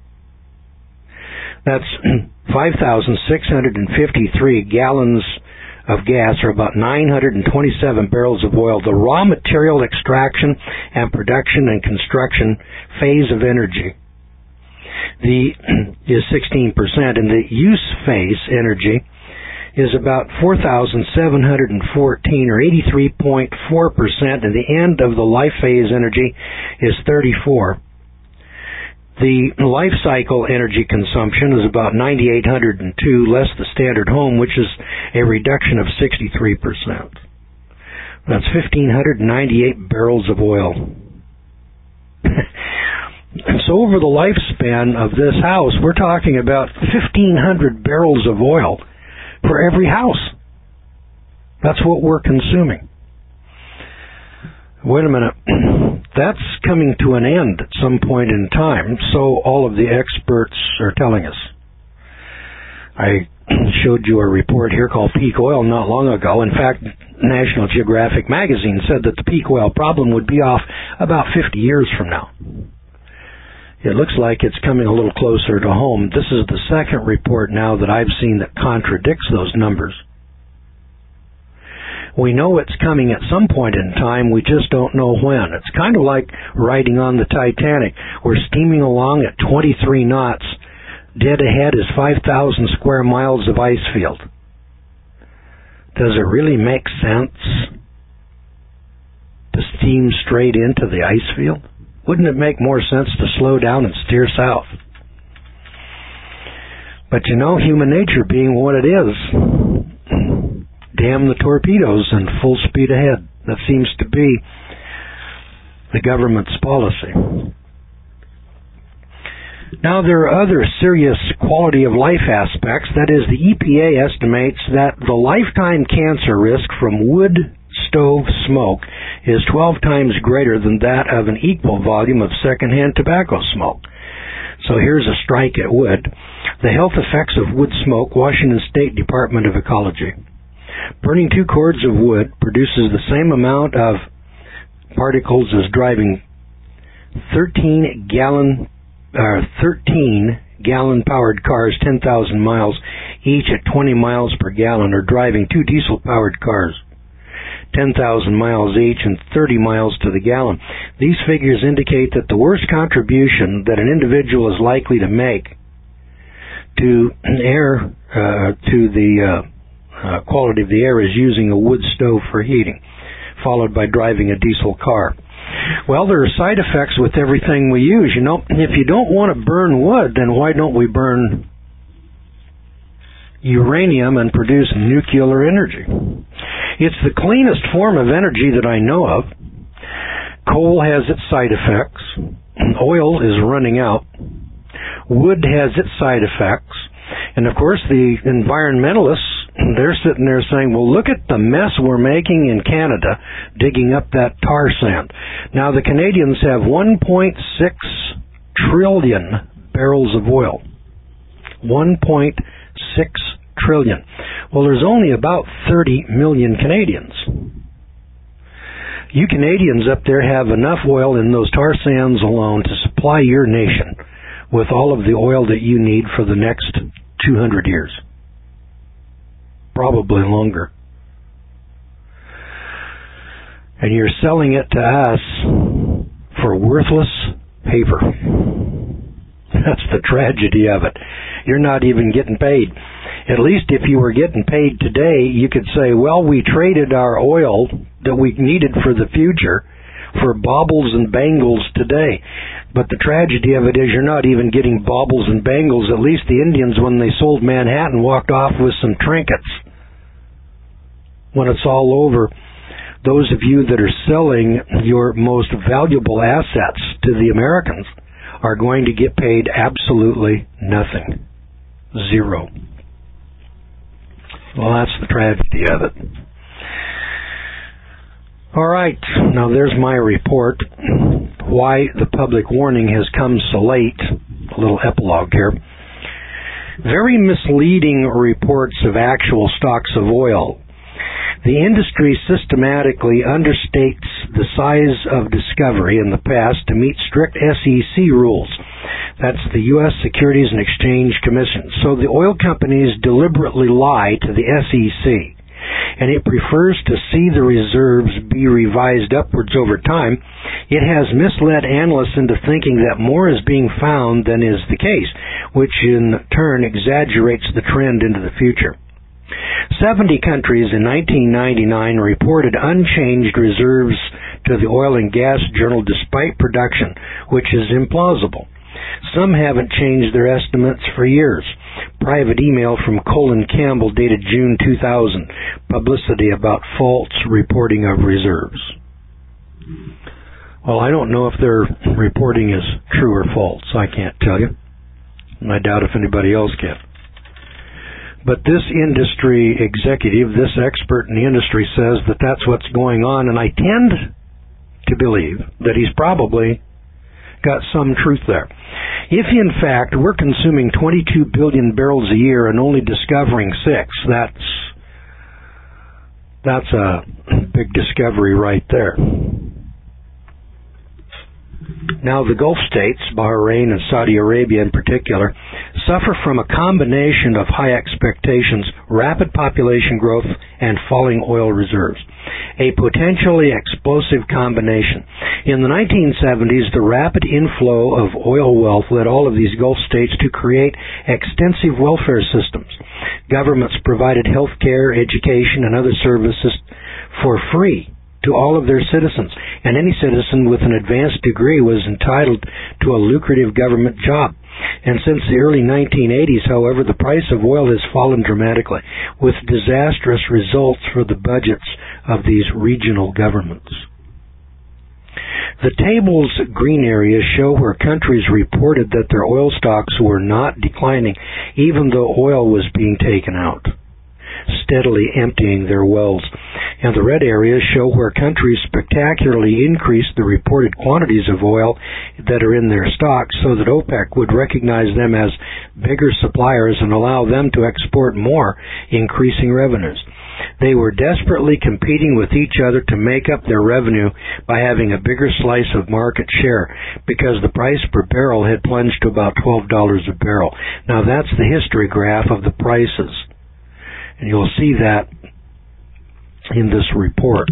That's five thousand six hundred fifty-three gallons of gas, or about nine hundred twenty-seven barrels of oil. The raw material extraction and production and construction phase of energy the is sixteen percent, and the use phase energy is about four thousand seven hundred fourteen, or eighty-three point four percent, and the end of the life phase energy is thirty-four. The life cycle energy consumption is about nine thousand eight hundred two, less the standard home, which is a reduction of sixty-three percent. That's one thousand five hundred ninety-eight barrels of oil. So over the lifespan of this house, we're talking about fifteen hundred barrels of oil for every house. That's what we're consuming. Wait a minute. That's coming to an end at some point in time, so all of the experts are telling us. I showed you a report here called Peak Oil not long ago. In fact, National Geographic magazine said that the peak oil problem would be off about fifty years from now. It looks like it's coming a little closer to home. This is the second report now that I've seen that contradicts those numbers. We know it's coming at some point in time, we just don't know when. It's kind of like riding on the Titanic. We're steaming along at twenty-three knots. Dead ahead is five thousand square miles of ice field. Does it really make sense to steam straight into the ice field? Wouldn't it make more sense to slow down and steer south? But you know, human nature being what it is, damn the torpedoes and full speed ahead. That seems to be the government's policy. Now, there are other serious quality of life aspects. That is, the E P A estimates that the lifetime cancer risk from wood stove smoke is twelve times greater than that of an equal volume of secondhand tobacco smoke. So here's a strike at wood. The health effects of wood smoke, Washington State Department of Ecology. Burning two cords of wood produces the same amount of particles as driving thirteen gallon uh, thirteen gallon powered cars ten thousand miles each at twenty miles per gallon, or driving two diesel powered cars ten thousand miles each and thirty miles to the gallon. These figures indicate that the worst contribution that an individual is likely to make to air uh, to the uh, uh, quality of the air is using a wood stove for heating, followed by driving a diesel car. Well, there are side effects with everything we use. You know, if you don't want to burn wood, then why don't we burn uranium and produce nuclear energy? It's the cleanest form of energy that I know of. Coal has its side effects. Oil is running out. Wood has its side effects. And of course, the environmentalists, they're sitting there saying, well, look at the mess we're making in Canada digging up that tar sand. Now, the Canadians have one point six trillion barrels of oil. one point six trillion. Well, there's only about thirty million Canadians. You Canadians up there have enough oil in those tar sands alone to supply your nation with all of the oil that you need for the next two hundred years. Probably longer. And you're selling it to us for worthless paper. That's the tragedy of it. You're not even getting paid. At least if you were getting paid today, you could say, well, we traded our oil that we needed for the future for baubles and bangles today. But the tragedy of it is you're not even getting baubles and bangles. At least the Indians, when they sold Manhattan, walked off with some trinkets. When it's all over, those of you that are selling your most valuable assets to the Americans are going to get paid absolutely nothing. Zero. Well, that's the tragedy of it. All right, now there's my report. Why the public warning has come so late. A little epilogue here. Very misleading reports of actual stocks of oil. The industry systematically understates the size of discovery in the past to meet strict S E C rules. That's the U S Securities and Exchange Commission. So the oil companies deliberately lie to the S E C, and it prefers to see the reserves be revised upwards over time. It has misled analysts into thinking that more is being found than is the case, which in turn exaggerates the trend into the future. seventy countries in nineteen ninety-nine reported unchanged reserves to the Oil and Gas Journal despite production, which is implausible. Some haven't changed their estimates for years. Private email from Colin Campbell dated June two thousand. Publicity about false reporting of reserves. Well, I don't know if their reporting is true or false. I can't tell you. And I doubt if anybody else can. But this industry executive, this expert in the industry, says that that's what's going on, and I tend to believe that he's probably got some truth there. If, in fact, we're consuming twenty-two billion barrels a year and only discovering six, that's, that's a big discovery right there. Now, the Gulf states, Bahrain and Saudi Arabia in particular, suffer from a combination of high expectations, rapid population growth, and falling oil reserves. A potentially explosive combination. In the nineteen seventies, the rapid inflow of oil wealth led all of these Gulf states to create extensive welfare systems. Governments provided health care, education, and other services for free to all of their citizens, and any citizen with an advanced degree was entitled to a lucrative government job. And since the early nineteen eighties, however, the price of oil has fallen dramatically, with disastrous results for the budgets of these regional governments. The table's green areas show where countries reported that their oil stocks were not declining, even though oil was being taken out, steadily emptying their wells. And the red areas show where countries spectacularly increased the reported quantities of oil that are in their stocks so that OPEC would recognize them as bigger suppliers and allow them to export more, increasing revenues. They were desperately competing with each other to make up their revenue by having a bigger slice of market share because the price per barrel had plunged to about twelve dollars a barrel. Now that's the history graph of the prices. And you'll see that in this report.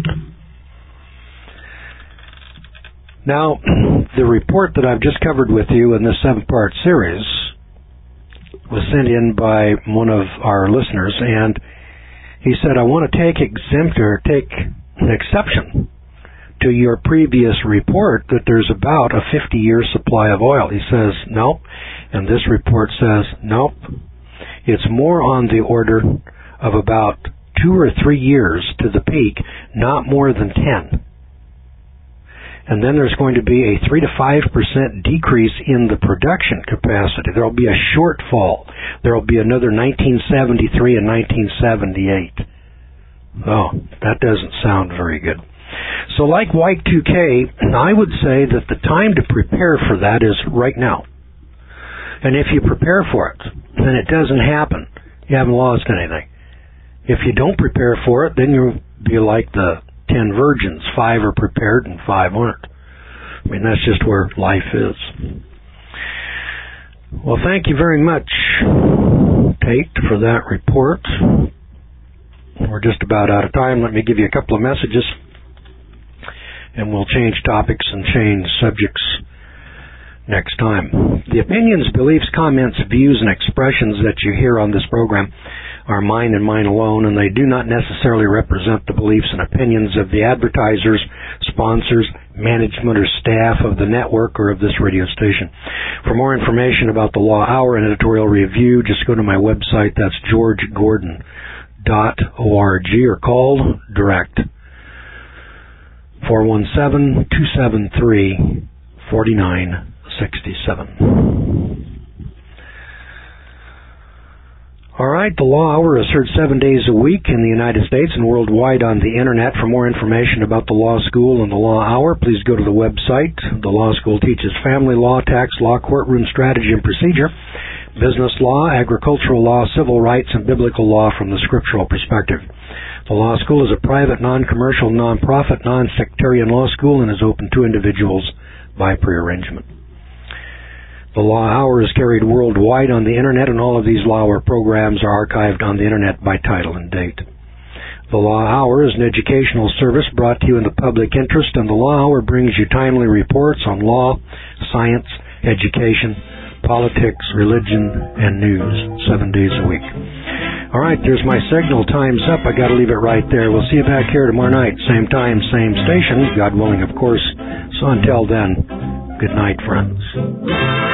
Now, the report that I've just covered with you in this seven-part series was sent in by one of our listeners, and he said, I want to take exempt or take an exception to your previous report that there's about a fifty-year supply of oil. He says, nope. And this report says, nope. It's more on the order of about two or three years to the peak, not more than ten. And then there's going to be a three to five percent decrease in the production capacity. There will be a shortfall. There will be another nineteen seventy-three and nineteen seventy-eight. Oh, that doesn't sound very good. So like Y two K, I would say that the time to prepare for that is right now. And if you prepare for it, then it doesn't happen. You haven't lost anything. If you don't prepare for it, then you'll be like the ten virgins. Five are prepared and five aren't. I mean, that's just where life is. Well, thank you very much, Tate, for that report. We're just about out of time. Let me give you a couple of messages, and we'll change topics and change subjects next time. The opinions, beliefs, comments, views, and expressions that you hear on this program are mine and mine alone, and they do not necessarily represent the beliefs and opinions of the advertisers, sponsors, management, or staff of the network or of this radio station. For more information about the Law Hour and editorial review, just go to my website. That's george gordon dot org, or call direct four one seven, two seven three, four nine six seven. All right, the Law Hour is heard seven days a week in the United States and worldwide on the Internet. For more information about the Law School and the Law Hour, please go to the website. The Law School teaches family law, tax law, courtroom strategy and procedure, business law, agricultural law, civil rights, and biblical law from the scriptural perspective. The Law School is a private, non-commercial, non-profit, non-sectarian law school and is open to individuals by prearrangement. The Law Hour is carried worldwide on the Internet, and all of these Law Hour programs are archived on the Internet by title and date. The Law Hour is an educational service brought to you in the public interest, and the Law Hour brings you timely reports on law, science, education, politics, religion, and news seven days a week. All right, there's my signal. Time's up. I got to leave it right there. We'll see you back here tomorrow night, same time, same station, God willing, of course. So until then, good night, friends.